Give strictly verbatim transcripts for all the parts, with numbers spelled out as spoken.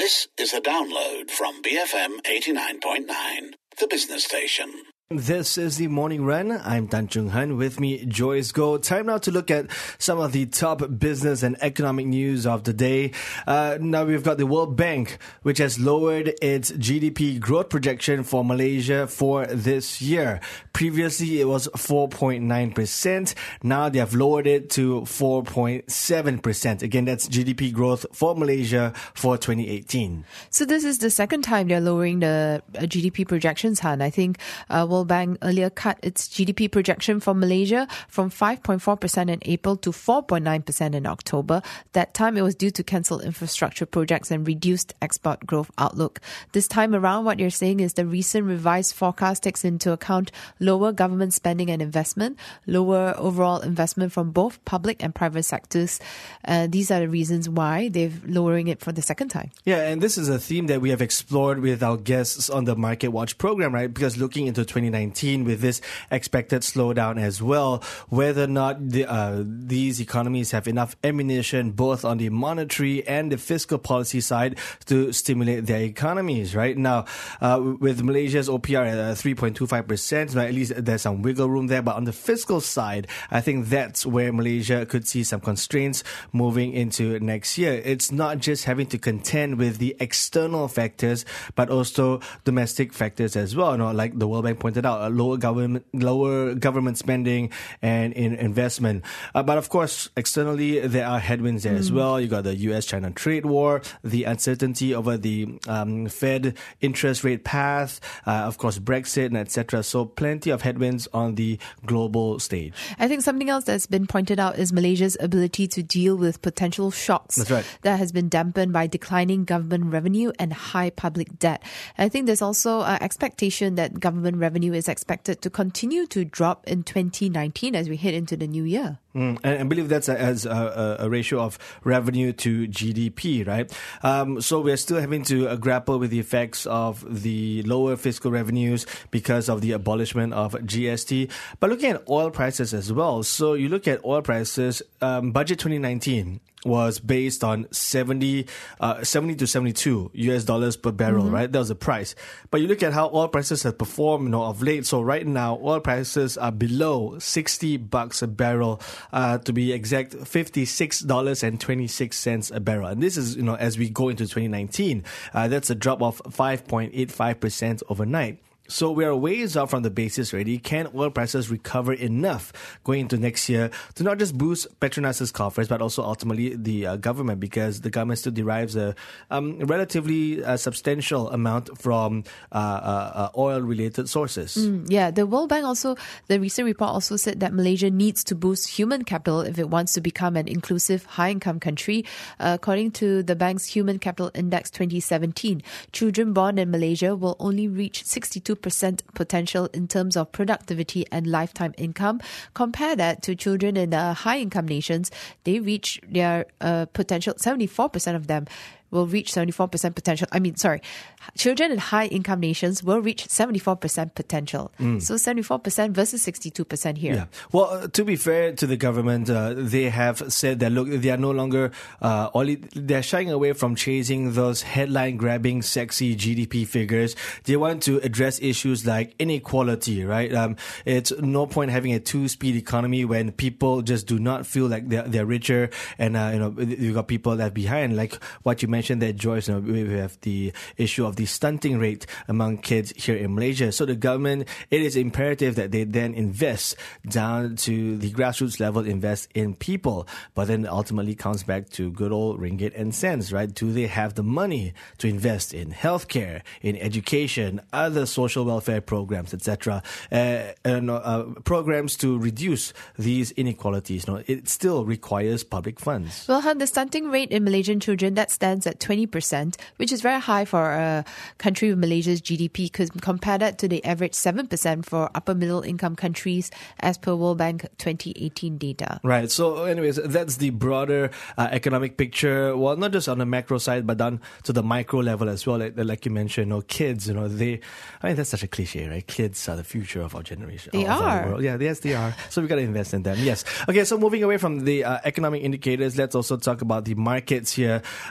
This is a download from B F M eighty-nine point nine, the business station. This is the Morning Run. I'm Tan Chung Han. With me, Joyce Goh. Time now to look at some of the top business and economic news of the day. Uh, now we've got the World Bank, which has lowered its G D P growth projection for Malaysia for this year. Previously, it was four point nine percent. Now they have lowered it to four point seven percent. Again, that's G D P growth for Malaysia for twenty eighteen. So this is the second time they're lowering the uh, G D P projections, Han. I think uh, World Bank earlier cut its G D P projection for Malaysia from five point four percent in April to four point nine percent in October. That time it was due to cancelled infrastructure projects and reduced export growth outlook. This time around, what you're saying is the recent revised forecast takes into account lower government spending and investment, lower overall investment from both public and private sectors. Uh, these are the reasons why they're lowering it for the second time. Yeah, and this is a theme that we have explored with our guests on the Market Watch program, right? Because looking into twenty nineteen with this expected slowdown as well, whether or not the, uh, these economies have enough ammunition both on the monetary and the fiscal policy side to stimulate their economies, right? Now, uh, with Malaysia's O P R at uh, three point two five percent, at least there's some wiggle room there. But on the fiscal side, I think that's where Malaysia could see some constraints moving into next year. It's not just having to contend with the external factors, but also domestic factors as well. You know, like the World Bank pointed out, a lower government, lower government spending and in investment. Uh, but of course, externally, there are headwinds there mm. as well. You got the U S China trade war, the uncertainty over the um, Fed interest rate path, uh, of course, Brexit, and et cetera. So plenty of headwinds on the global stage. I think something else that's been pointed out is Malaysia's ability to deal with potential shocks. That's right. That has been dampened by declining government revenue and high public debt. I think there's also an expectation that government revenue is expected to continue to drop in twenty nineteen as we head into the new year. Mm, and I believe that's a, as a, a ratio of revenue to G D P, right? Um, so we're still having to uh, grapple with the effects of the lower fiscal revenues because of the abolishment of G S T. But looking at oil prices as well. So you look at oil prices, um, budget twenty nineteen was based on seventy, uh, seventy to seventy-two U S dollars per barrel, mm-hmm. right? That was the price. But you look at how oil prices have performed, you know, of late. So right now, oil prices are below sixty bucks a barrel, uh, to be exact, fifty-six dollars and twenty-six cents a barrel. And this is, you know, as we go into twenty nineteen, uh, that's a drop of five point eight five percent overnight. So we are ways out from the basis already. Can oil prices recover enough going into next year to not just boost Petronas's coffers, but also ultimately the uh, government, because the government still derives a um, relatively uh, substantial amount from uh, uh, uh, oil-related sources. Mm, yeah, the World Bank also, the recent report also said that Malaysia needs to boost human capital if it wants to become an inclusive, high-income country. Uh, according to the bank's Human Capital Index twenty seventeen, children born in Malaysia will only reach sixty-two percent potential in terms of productivity and lifetime income. Compare that to children in uh, high-income nations. They reach their uh, potential, seventy-four percent of them will reach seventy-four percent potential. I mean, sorry, children in high-income nations will reach seventy-four percent potential. Mm. So seventy-four percent versus sixty-two percent here. Yeah. Well, uh, to be fair to the government, uh, they have said that, look, they are no longer, uh, only, they're shying away from chasing those headline-grabbing, sexy G D P figures. They want to address issues like inequality, right? Um, it's no point having a two-speed economy when people just do not feel like they're, they're richer, and, uh, you know, you've got people left behind, like what you mentioned mentioned that, Joyce, you know, we have the issue of the stunting rate among kids here in Malaysia. So the government, it is imperative that they then invest down to the grassroots level, invest in people. But then ultimately comes back to good old ringgit and cents, right? Do they have the money to invest in healthcare, in education, other social welfare programs, et cetera, uh, and uh, programs to reduce these inequalities? You know, it still requires public funds. Well, Han, the stunting rate in Malaysian children, that stands at twenty percent, which is very high for a country with Malaysia's G D P, because compare that to the average seven percent for upper middle income countries as per World Bank twenty eighteen data. Right. So anyways, that's the broader uh, economic picture. Well, not just on the macro side, but down to the micro level as well. Like, like you mentioned, you know, kids, you know, they, I mean, that's such a cliche, right? Kids are the future of our generation. They of are. Our world. Yeah, yes, they are. So we got to invest in them. Yes. Okay. So moving away from the uh, economic indicators, let's also talk about the markets here. Um, there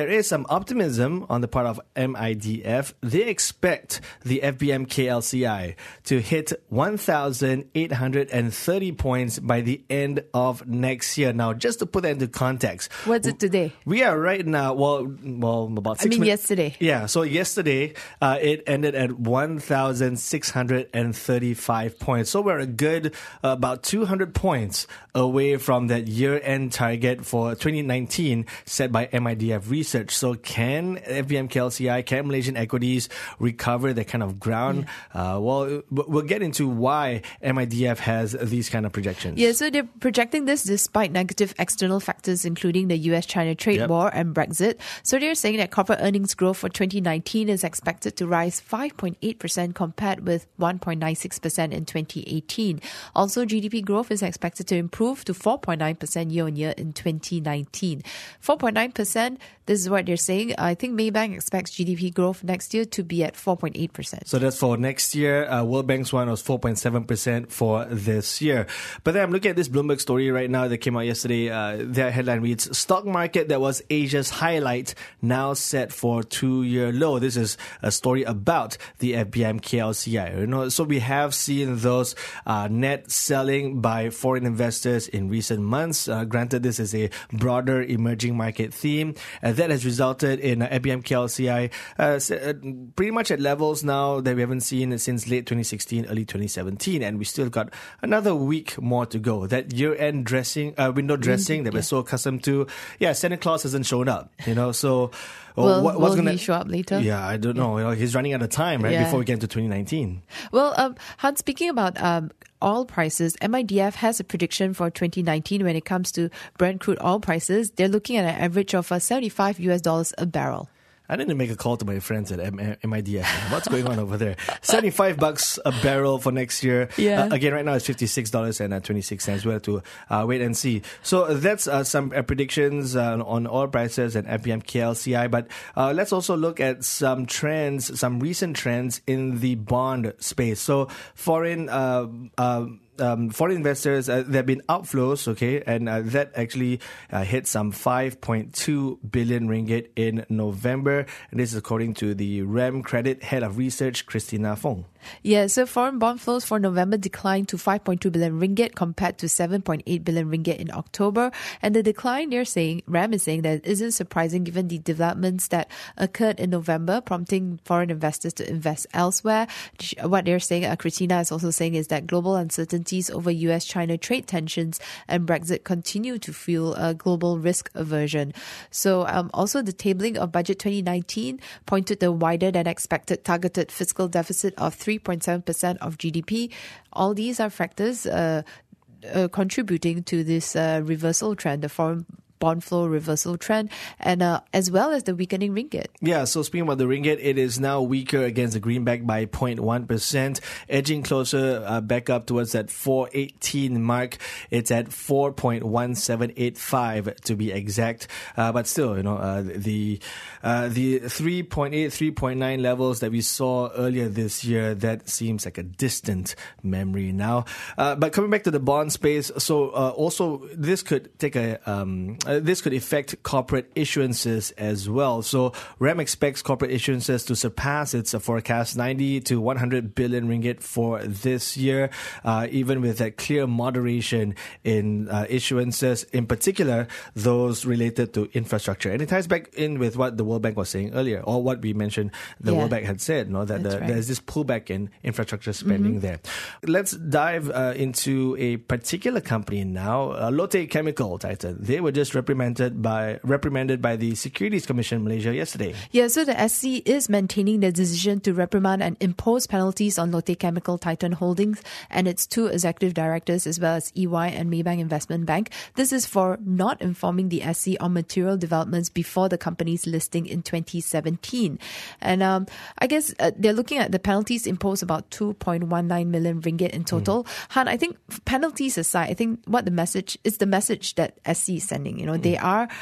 there is some optimism on the part of M I D F. They expect the F B M K L C I to hit one thousand eight hundred thirty points by the end of next year. Now, just to put that into context. What's it today? We are right now, well, well about six I mean, minutes. yesterday. Yeah, so yesterday uh, it ended at one thousand six hundred thirty-five points. So we're a good uh, about two hundred points away from that year-end target for twenty nineteen set by M I D F Research. So can F B M K L C I, can Malaysian equities recover that kind of ground? Yeah. Uh, well, we'll get into why M I D F has these kind of projections. Yeah, so they're projecting this despite negative external factors, including the U S China trade Yep. war and Brexit. So they're saying that corporate earnings growth for twenty nineteen is expected to rise five point eight percent compared with one point nine six percent in twenty eighteen. Also, G D P growth is expected to improve to four point nine percent year-on-year in twenty nineteen. four point nine percent, this is what they're saying. I think Maybank expects G D P growth next year to be at four point eight percent. So that's for next year. Uh, World Bank's one was four point seven percent for this year. But then I'm looking at this Bloomberg story right now that came out yesterday. Uh, their headline reads, stock market that was Asia's highlight now set for two-year low. This is a story about the F B M K L C I. You know, so we have seen those uh, net selling by foreign investors in recent months. Uh, granted, this is a broader emerging market theme. Uh, that has resulted in uh, F B M K L C I uh, pretty much at levels now that we haven't seen since late twenty sixteen, early twenty seventeen, and we still got another week more to go. That year-end dressing, uh, window dressing mm, that yeah. we're so accustomed to, yeah, Santa Claus hasn't shown up, you know, so... Well, what, what's will gonna, he show up later? Yeah, I don't know. You know, he's running out of time, right, yeah. before we get into twenty nineteen. Well, um, Han, speaking about um, oil prices, M I D F has a prediction for twenty nineteen when it comes to Brent crude oil prices. They're looking at an average of uh, seventy-five US dollars a barrel. I didn't make a call to my friends at M- M I D F. What's going on over there? seventy-five bucks a barrel for next year. Yeah. Uh, again, right now it's fifty-six dollars and twenty-six cents. We'll have to uh, wait and see. So that's uh, some uh, predictions uh, on oil prices and F B M K L C I. But uh, let's also look at some trends, some recent trends in the bond space. So foreign... Uh, uh, Um, foreign investors, uh, there have been outflows, okay, and uh, that actually uh, hit some five point two billion ringgit in November. And this is according to the R E M Credit Head of Research, Christina Fong. Yeah, so foreign bond flows for November declined to five point two billion ringgit compared to seven point eight billion ringgit in October. And the decline, they're saying, R E M is saying that it isn't surprising given the developments that occurred in November, prompting foreign investors to invest elsewhere. What they're saying, uh, Christina is also saying, is that global uncertainties over U S China trade tensions and Brexit continue to fuel a global risk aversion. So um, also the tabling of budget twenty nineteen pointed to a wider than expected targeted fiscal deficit of three point seven percent of G D P. All these are factors uh, uh, contributing to this uh, reversal trend, the foreign bond flow reversal trend, and uh, as well as the weakening ringgit. Yeah, so speaking about the ringgit, it is now weaker against the greenback by zero point one percent, edging closer uh, back up towards that four eighteen mark. It's at four point one seven eight five to be exact. Uh, but still, you know, uh, the uh, the three point eight, three point nine levels that we saw earlier this year, that seems like a distant memory now. Uh, but coming back to the bond space, so uh, also this could take a... Um, Uh, this could affect corporate issuances as well. So R E M expects corporate issuances to surpass its uh, forecast ninety to one hundred billion ringgit for this year, uh, even with a clear moderation in uh, issuances, in particular those related to infrastructure. And it ties back in with what the World Bank was saying earlier, or what we mentioned the yeah. World Bank had said, no, that the, right. there's this pullback in infrastructure spending mm-hmm. there. Let's dive uh, into a particular company now, uh, Lotte Chemical, Titan. They were just reprimanded by reprimanded by the Securities Commission Malaysia yesterday. Yeah, so the S C is maintaining the decision to reprimand and impose penalties on Lotte Chemical Titan Holdings and its two executive directors, as well as E Y and Maybank Investment Bank. This is for not informing the S C on material developments before the company's listing in twenty seventeen. And um, I guess uh, they're looking at the penalties imposed about two point one nine million ringgit in total. Mm. Han, I think penalties aside, I think what the message is the message that S C is sending. You know, mm. they are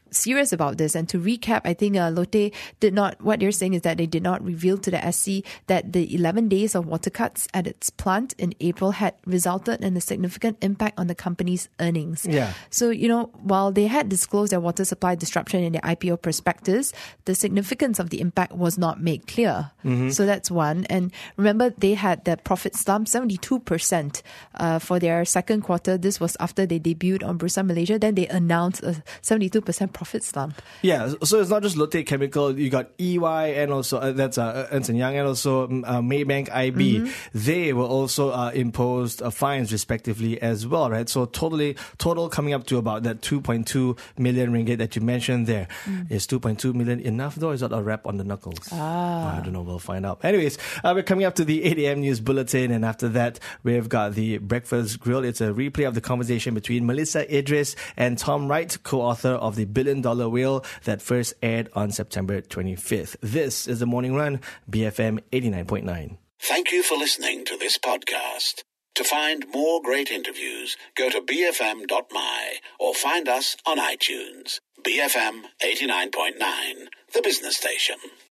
serious about this. And to recap, I think uh, Lotte did not, what they're saying is that they did not reveal to the S C that the eleven days of water cuts at its plant in April had resulted in a significant impact on the company's earnings. Yeah. So, you know, while they had disclosed their water supply disruption in their I P O prospectus, the significance of the impact was not made clear. Mm-hmm. So that's one. And remember, they had the profit slump, seventy-two percent uh, for their second quarter. This was after they debuted on Bursa Malaysia. Then they announced a seventy-two percent profit slump. Yeah, so it's not just Lotte Chemical. You got E Y and also uh, that's uh, Ernst and Young and also uh, Maybank I B. Mm-hmm. They were also uh, imposed uh, fines respectively as well, right? So totally total coming up to about that two point two million ringgit that you mentioned there. Mm. Is two point two million enough though? Is that a wrap on the knuckles? Ah. I don't know. We'll find out. Anyways, uh, we're coming up to the eight a.m. news bulletin, and after that we've got the Breakfast Grill. It's a replay of the conversation between Melissa Idris and Tom Wright, co-author of the Billion Dollar Whale, that first aired on September twenty-fifth. This is the Morning Run, B F M eighty-nine point nine. Thank you for listening to this podcast. To find more great interviews, go to b f m dot m y or find us on iTunes. B F M eighty-nine point nine, the business station.